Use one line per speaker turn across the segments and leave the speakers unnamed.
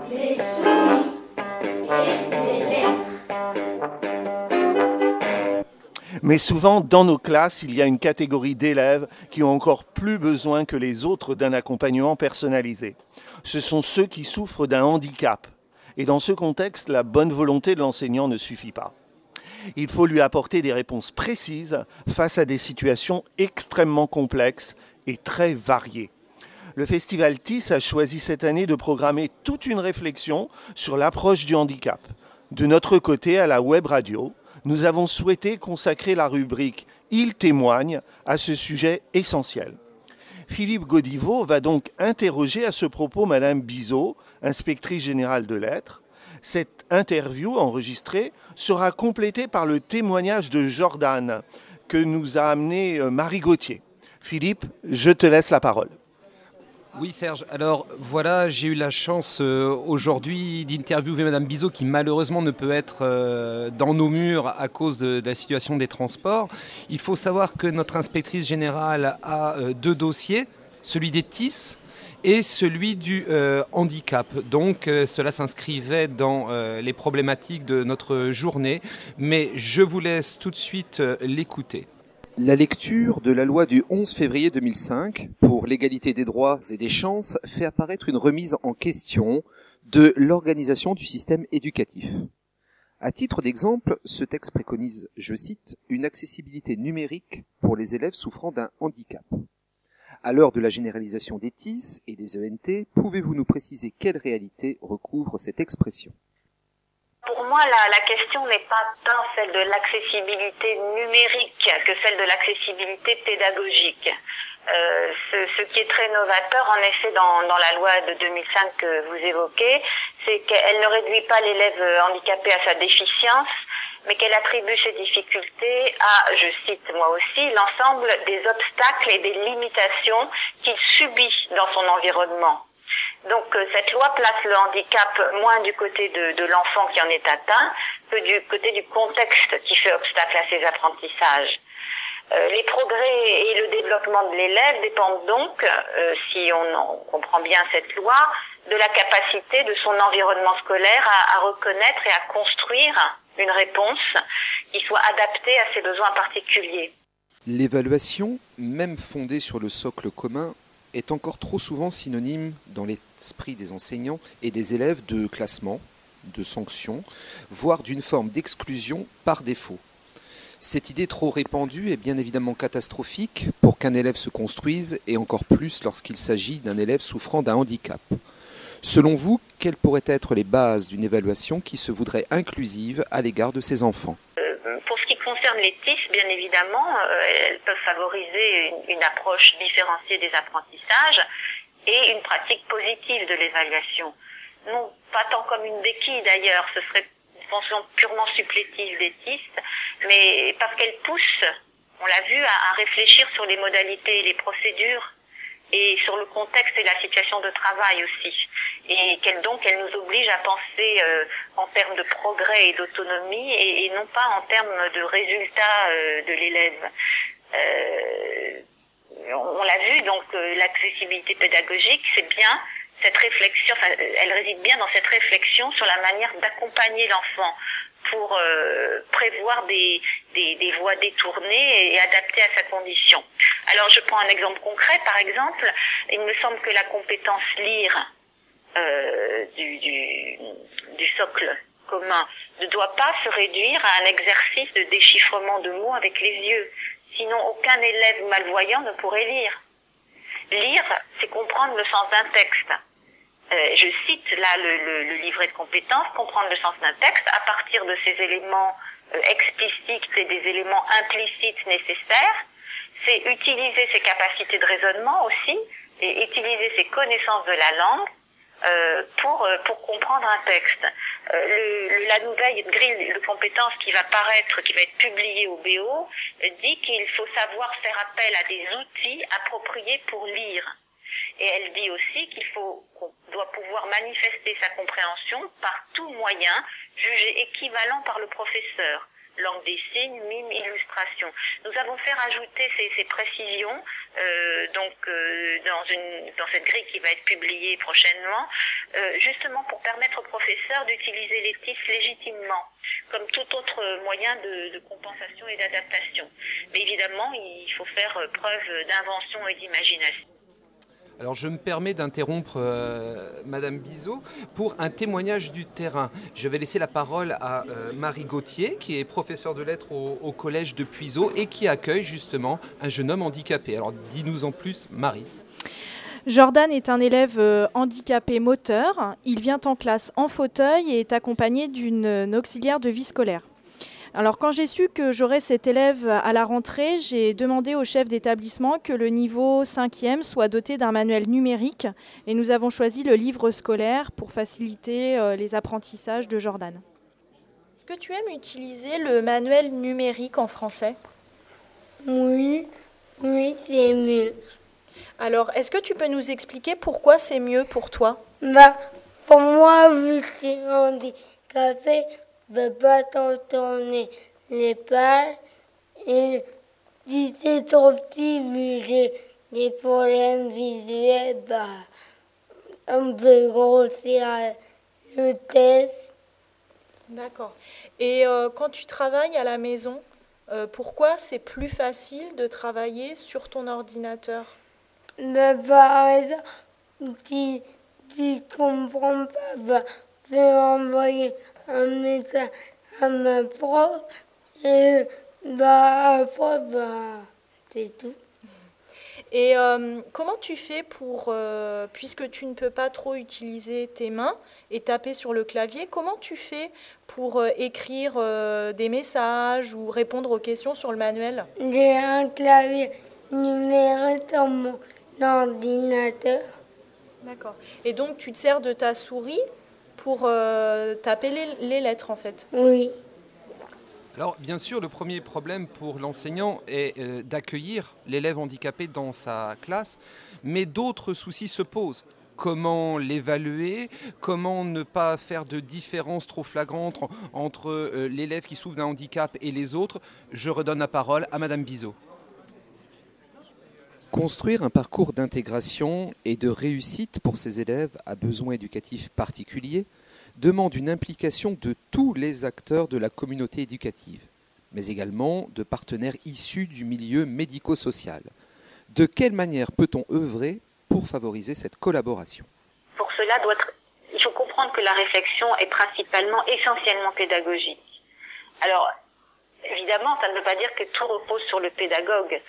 des souris et des lettres.
Mais souvent, dans nos classes, il y a une catégorie d'élèves qui ont encore plus besoin que les autres d'un accompagnement personnalisé. Ce sont ceux qui souffrent d'un handicap. Et dans ce contexte, la bonne volonté de l'enseignant ne suffit pas. Il faut lui apporter des réponses précises face à des situations extrêmement complexes et très variées. Le Festival TIS a choisi cette année de programmer toute une réflexion sur l'approche du handicap. De notre côté, à la web radio, nous avons souhaité consacrer la rubrique « Il témoigne » à ce sujet essentiel. Philippe Godiveau va donc interroger à ce propos Madame Bizot, inspectrice générale de lettres. Cette interview enregistrée sera complétée par le témoignage de Jordan que nous a amené Marie Gauthier. Philippe, je te laisse la parole.
Oui Serge, alors voilà, j'ai eu la chance aujourd'hui d'interviewer Madame Bizot qui malheureusement ne peut être dans nos murs à cause de la situation des transports. Il faut savoir que notre inspectrice générale a deux dossiers, celui des TIS et celui du handicap. Donc cela s'inscrivait dans les problématiques de notre journée, mais je vous laisse tout de suite l'écouter.
La lecture de la loi du 11 février 2005 pour l'égalité des droits et des chances fait apparaître une remise en question de l'organisation du système éducatif. À titre d'exemple, ce texte préconise, je cite, une accessibilité numérique pour les élèves souffrant d'un handicap. À l'heure de la généralisation des TIS et des ENT, pouvez-vous nous préciser quelle réalité recouvre cette expression ?
Pour moi, la question n'est pas tant celle de l'accessibilité numérique que celle de l'accessibilité pédagogique. Ce qui est très novateur, en effet, dans la loi de 2005 que vous évoquez, c'est qu'elle ne réduit pas l'élève handicapé à sa déficience, mais qu'elle attribue ces difficultés à, je cite moi aussi, l'ensemble des obstacles et des limitations qu'il subit dans son environnement. Donc cette loi place le handicap moins du côté de l'enfant qui en est atteint que du côté du contexte qui fait obstacle à ses apprentissages. Les progrès et le développement de l'élève dépendent donc, si on comprend bien cette loi, de la capacité de son environnement scolaire à reconnaître et à construire une réponse qui soit adaptée à ses besoins particuliers.
L'évaluation, même fondée sur le socle commun, est encore trop souvent synonyme dans l'esprit des enseignants et des élèves de classement, de sanction, voire d'une forme d'exclusion par défaut. Cette idée trop répandue est bien évidemment catastrophique pour qu'un élève se construise et encore plus lorsqu'il s'agit d'un élève souffrant d'un handicap. Selon vous, quelles pourraient être les bases d'une évaluation qui se voudrait inclusive à l'égard de ces enfants ?
Pour ce qui concerne les TIS, bien évidemment, elles peuvent favoriser une approche différenciée des apprentissages et une pratique positive de l'évaluation. Non, pas tant comme une béquille d'ailleurs, ce serait une fonction purement supplétive des TIS, mais parce qu'elles poussent, on l'a vu, à réfléchir sur les modalités et les procédures et sur le contexte et la situation de travail aussi. Et qu'elle nous oblige à penser en termes de progrès et d'autonomie et non pas en termes de résultats de l'élève. On l'a vu, donc l'accessibilité pédagogique, c'est bien cette réflexion, elle réside bien dans cette réflexion sur la manière d'accompagner l'enfant pour prévoir des voies détournées et adaptées à sa condition. Alors je prends un exemple concret, par exemple, il me semble que la compétence lire du socle commun ne doit pas se réduire à un exercice de déchiffrement de mots avec les yeux. Sinon, aucun élève malvoyant ne pourrait lire. Lire, c'est comprendre le sens d'un texte. Je cite là le livret de compétences, comprendre le sens d'un texte à partir de ces éléments explicites et des éléments implicites nécessaires. C'est utiliser ses capacités de raisonnement aussi et utiliser ses connaissances de la langue pour comprendre un texte. La nouvelle grille de compétences qui va être publiée au BO, dit qu'il faut savoir faire appel à des outils appropriés pour lire. Et elle dit aussi qu'on doit pouvoir manifester sa compréhension par tout moyen jugé équivalent par le professeur. langue des signes, mime, illustration. Nous avons fait rajouter ces précisions dans cette grille qui va être publiée prochainement, justement pour permettre aux professeurs d'utiliser les TIS légitimement, comme tout autre moyen de compensation et d'adaptation. Mais évidemment, il faut faire preuve d'invention et d'imagination.
Alors je me permets d'interrompre Madame Bizot pour un témoignage du terrain. Je vais laisser la parole à Marie Gauthier, qui est professeure de lettres au collège de Puiseaux et qui accueille justement un jeune homme handicapé. Alors dis-nous en plus, Marie.
Jordan est un élève handicapé moteur. Il vient en classe en fauteuil et est accompagné d'une auxiliaire de vie scolaire. Alors quand j'ai su que j'aurais cet élève à la rentrée, j'ai demandé au chef d'établissement que le niveau 5e soit doté d'un manuel numérique et nous avons choisi le livre scolaire pour faciliter les apprentissages de Jordan. Est-ce que tu aimes utiliser le manuel numérique en français ?
Oui, c'est mieux.
Alors, est-ce que tu peux nous expliquer pourquoi c'est mieux pour toi ?
Pour moi, vu que je suis handicapé, je ne peux pas tourner les pages. Et si c'est trop petit, vu que j'ai des problèmes visuels, on peut grossir le test.
D'accord. Et quand tu travailles à la maison, pourquoi c'est plus facile de travailler sur ton ordinateur ?
Par exemple, si tu comprends pas, je peux envoyer un message à ma prof et après, c'est tout.
Et comment tu fais pour, puisque tu ne peux pas trop utiliser tes mains et taper sur le clavier, comment tu fais pour écrire des messages ou répondre aux questions sur le manuel ?
J'ai un clavier numérique sur mon ordinateur.
D'accord. Et donc tu te sers de ta souris pour taper les lettres en fait ?
Oui.
Alors bien sûr, le premier problème pour l'enseignant est d'accueillir l'élève handicapé dans sa classe, mais d'autres soucis se posent. Comment l'évaluer ? Comment ne pas faire de différence trop flagrante entre l'élève qui souffre d'un handicap et les autres ? Je redonne la parole à Madame Bizot.
Construire un parcours d'intégration et de réussite pour ces élèves à besoins éducatifs particuliers demande une implication de tous les acteurs de la communauté éducative, mais également de partenaires issus du milieu médico-social. De quelle manière peut-on œuvrer pour favoriser cette collaboration ?
Pour cela, il faut comprendre que la réflexion est essentiellement pédagogique. Alors, évidemment, ça ne veut pas dire que tout repose sur le pédagogue.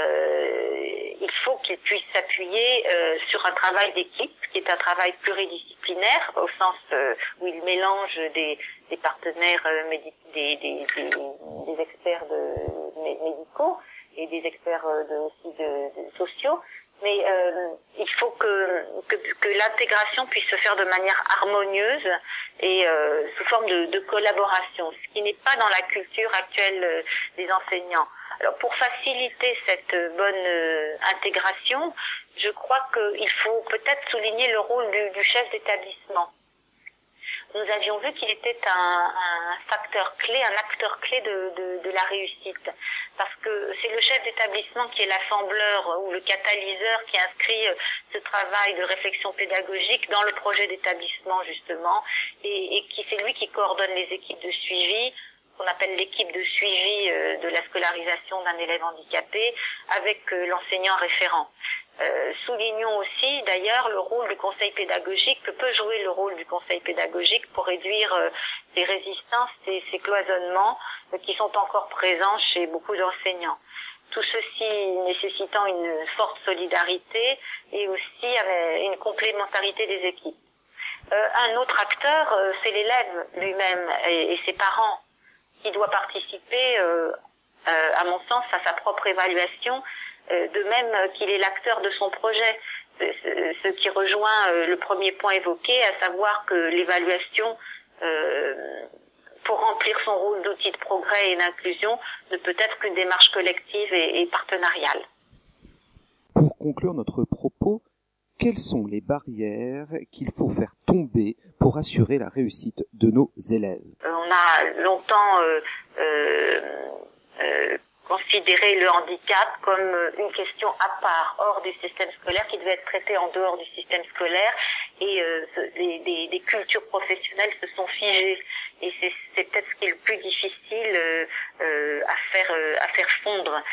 Il faut qu'il puisse s'appuyer sur un travail d'équipe, qui est un travail pluridisciplinaire, au sens où il mélange des partenaires des experts médicaux et des experts aussi sociaux. Mais il faut que l'intégration puisse se faire de manière harmonieuse et sous forme de collaboration, ce qui n'est pas dans la culture actuelle des enseignants. Alors pour faciliter cette bonne intégration, je crois qu'il faut peut-être souligner le rôle du chef d'établissement. Nous avions vu qu'il était un facteur clé, un acteur clé de la réussite. Parce que c'est le chef d'établissement qui est l'assembleur ou le catalyseur qui inscrit ce travail de réflexion pédagogique dans le projet d'établissement, justement, et c'est lui qui coordonne les équipes de suivi, qu'on appelle l'équipe de suivi de la scolarisation d'un élève handicapé, avec l'enseignant référent. Soulignons aussi d'ailleurs le rôle du conseil pédagogique, que peut jouer le rôle du conseil pédagogique pour réduire ces résistances et ces cloisonnements qui sont encore présents chez beaucoup d'enseignants. Tout ceci nécessitant une forte solidarité et aussi une complémentarité des équipes. Un autre acteur, c'est l'élève lui-même et ses parents, qui doit participer, à mon sens, à sa propre évaluation, de même qu'il est l'acteur de son projet, ce qui rejoint le premier point évoqué, à savoir que l'évaluation, pour remplir son rôle d'outil de progrès et d'inclusion, ne peut être qu'une démarche collective et partenariale.
Pour conclure notre propos, quelles sont les barrières qu'il faut faire tomber pour assurer la réussite de nos élèves?
On a longtemps considéré le handicap comme une question à part, hors du système scolaire, qui devait être traitée en dehors du système scolaire, et des cultures professionnelles se sont figées. Et c'est peut-être ce qui est le plus difficile à faire fondre.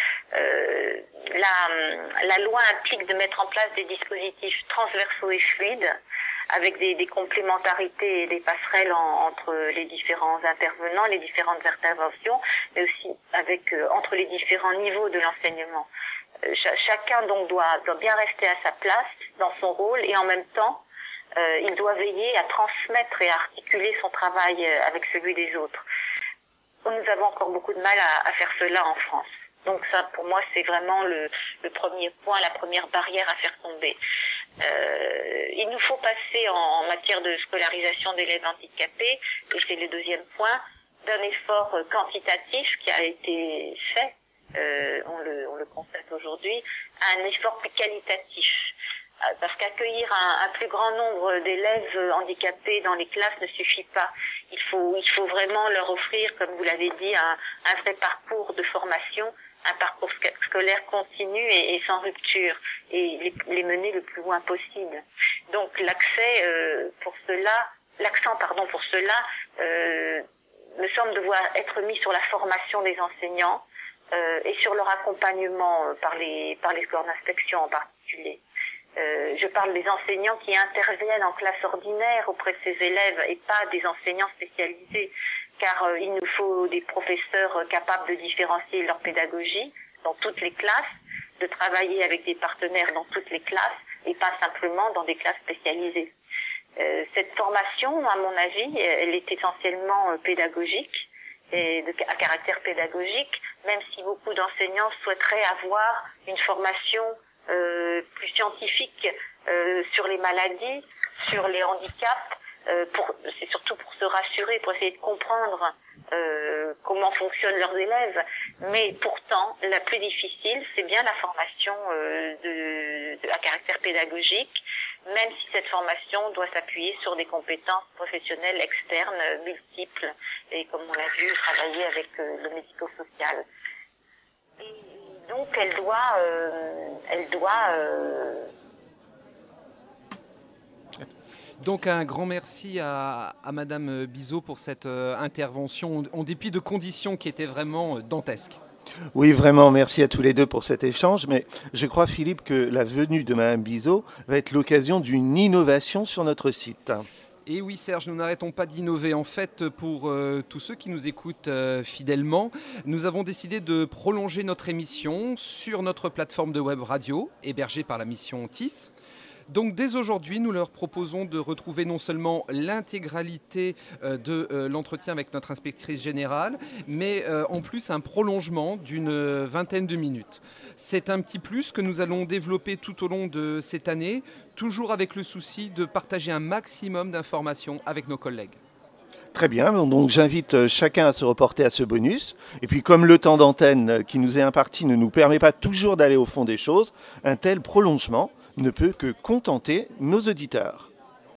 La loi implique de mettre en place des dispositifs transversaux et fluides, avec des complémentarités et des passerelles entre les différents intervenants, les différentes interventions, mais aussi entre les différents niveaux de l'enseignement. Chacun donc doit bien rester à sa place dans son rôle, et en même temps il doit veiller à transmettre et à articuler son travail avec celui des autres. Nous avons encore beaucoup de mal à faire cela en France. Donc ça, pour moi, c'est vraiment le premier point, la première barrière à faire tomber. Il nous faut passer en matière de scolarisation d'élèves handicapés, et c'est le deuxième point, d'un effort quantitatif qui a été fait, on le constate aujourd'hui, à un effort plus qualitatif. Parce qu'accueillir un plus grand nombre d'élèves handicapés dans les classes ne suffit pas. Il faut vraiment leur offrir, comme vous l'avez dit, un vrai parcours de formation, un parcours scolaire continu et sans rupture, et les mener le plus loin possible. Donc l'accent pour cela me semble devoir être mis sur la formation des enseignants et sur leur accompagnement par les corps d'inspection en particulier. Je parle des enseignants qui interviennent en classe ordinaire auprès de ces élèves et pas des enseignants spécialisés, car il nous faut des professeurs capables de différencier leur pédagogie dans toutes les classes, de travailler avec des partenaires dans toutes les classes et pas simplement dans des classes spécialisées. Cette formation, à mon avis, elle est essentiellement pédagogique et à caractère pédagogique, même si beaucoup d'enseignants souhaiteraient avoir une formation plus scientifique sur les maladies, sur les handicaps, c'est surtout pour se rassurer, pour essayer de comprendre comment fonctionnent leurs élèves. Mais pourtant, la plus difficile, c'est bien la formation à caractère pédagogique, même si cette formation doit s'appuyer sur des compétences professionnelles externes multiples, et comme on l'a vu, travailler avec le médico-social. Et donc, elle doit
Donc un grand merci à Madame Bizot pour cette intervention, en dépit de conditions qui étaient vraiment dantesques.
Oui, vraiment, merci à tous les deux pour cet échange. Mais je crois, Philippe, que la venue de Madame Bizot va être l'occasion d'une innovation sur notre site.
Et oui Serge, nous n'arrêtons pas d'innover. En fait, pour tous ceux qui nous écoutent fidèlement, nous avons décidé de prolonger notre émission sur notre plateforme de web radio, hébergée par la mission TIS. Donc dès aujourd'hui, nous leur proposons de retrouver non seulement l'intégralité de l'entretien avec notre inspectrice générale, mais en plus un prolongement d'une vingtaine de minutes. C'est un petit plus que nous allons développer tout au long de cette année, toujours avec le souci de partager un maximum d'informations avec nos collègues.
Très bien, donc j'invite chacun à se reporter à ce bonus. Et puis comme le temps d'antenne qui nous est imparti ne nous permet pas toujours d'aller au fond des choses, un tel prolongement ne peut que contenter nos auditeurs.